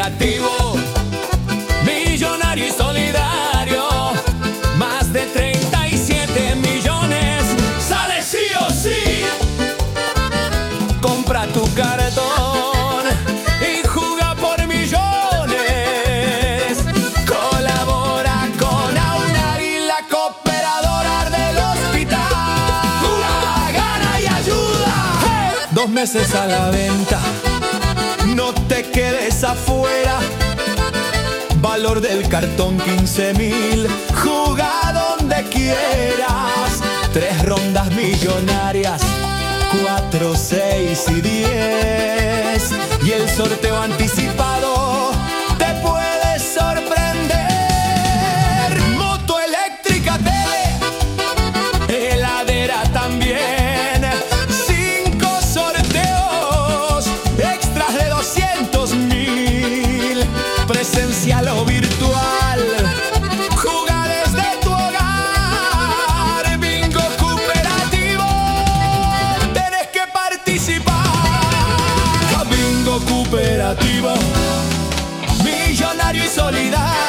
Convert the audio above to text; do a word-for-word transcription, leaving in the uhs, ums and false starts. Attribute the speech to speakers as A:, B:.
A: cooperativo, millonario y solidario. Más de treinta y siete millones. Sale sí o sí. Compra tu cartón y juega por millones. Colabora con AUNAR y la cooperadora del hospital. Juega, gana y ayuda. ¡Hey! Dos meses a la venta, no te quedes afuera. Valor del cartón quince mil. Juga donde quieras. Tres rondas millonarias, cuatro, seis y diez. Y el sorteo anticipado te puede sorprender. Moto eléctrica, tele, heladera también. Cinco sorteos extras de doscientos mil. Presencial o virtual. Juga desde tu hogar. Bingo cooperativo. Tenés que participar. Bingo cooperativo, millonario y solidario.